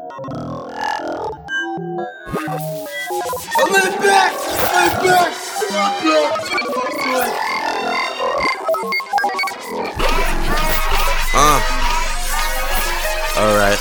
I'm back! Alright.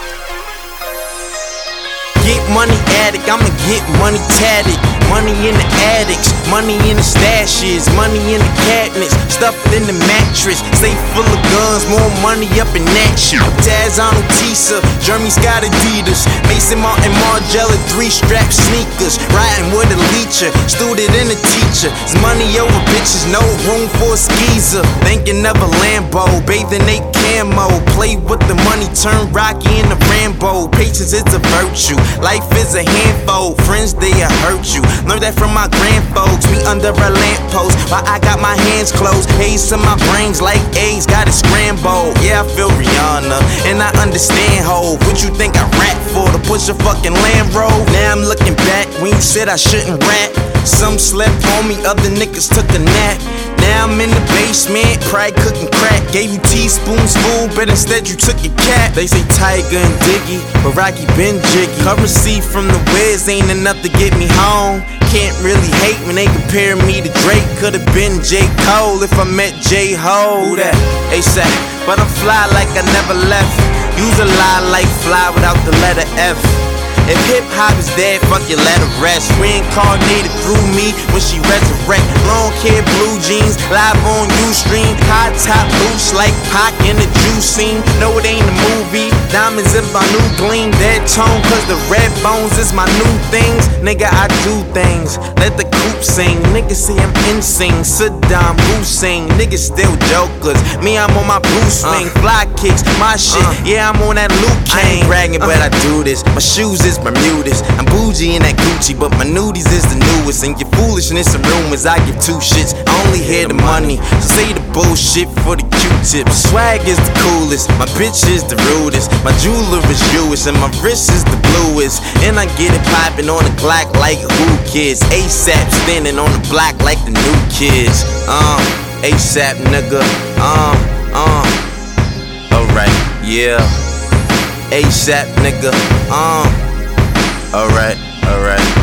Get money addict, I'ma get money tatted. Money in the attics, money in the stashes, money in the cabinets, stuffed in the mattress. Safe full of guns, more money up in that shit. Taz on Tisa, Jeremy Scott Adidas, Mason Martin Margiela 3-strap sneakers. Riding with a leecher, student and a teacher. It's money over bitches, no room for a skeezer. Thinking of a Lambo, bathing they camo. Play with the money, turn Rocky into Rambo. Patience is a virtue, life is a handful. Friends, they'll hurt you. Learned that from my grandfolks. Me under a lamppost while I got my hands closed. Haze to my brains like A's, got it scrambled. Yeah, I feel Rihanna, and I understand ho. What you think I rap for? To push a fucking Land Rover? Now I'm looking back when you said I shouldn't rap. Some slept on me, other niggas took a nap. Now I'm in the basement, probably cooking crack. Gave you teaspoons full, but instead you took your cap. They say Tiger and Diggy, but Rocky been jiggy. Currency from the Wiz ain't enough to get me home. Can't really hate when they compare me to Drake. Could've been J. Cole if I met J-Ho. Who that? ASAP, but I'm fly like I never left. Use a lie like fly without the letter F. If hip-hop is dead, fuck your let her rest. Reincarnated through me when she resurrect. Long hair, blue jeans, live on Ustream. High top boots like Pac in the juice scene. No, it ain't a movie. Diamonds in my new gleam. Dead tone, cause the red bones is my new things. Nigga, I do things. Let the coop sing. Niggas say I'm insane. Saddam Hussein. Niggas still jokers. Me, I'm on my blue swing. Fly kicks, my shit. Yeah, I'm on that Luke Kane. I ain't bragging, but I do this. My shoes is Bermudas. I'm bougie in that Gucci, but my nudies is the newest. And your foolishness and rumors, I give two shits. I only hear the money, so say the bullshit for the Q-tips. Swag is the coolest, my bitch is the rudest. My jeweler is Jewish, and my wrist is the bluest. And I get it poppin' on the Glock like who kids. ASAP standing on the block like the new kids. ASAP nigga. Alright, yeah. ASAP nigga. Alright.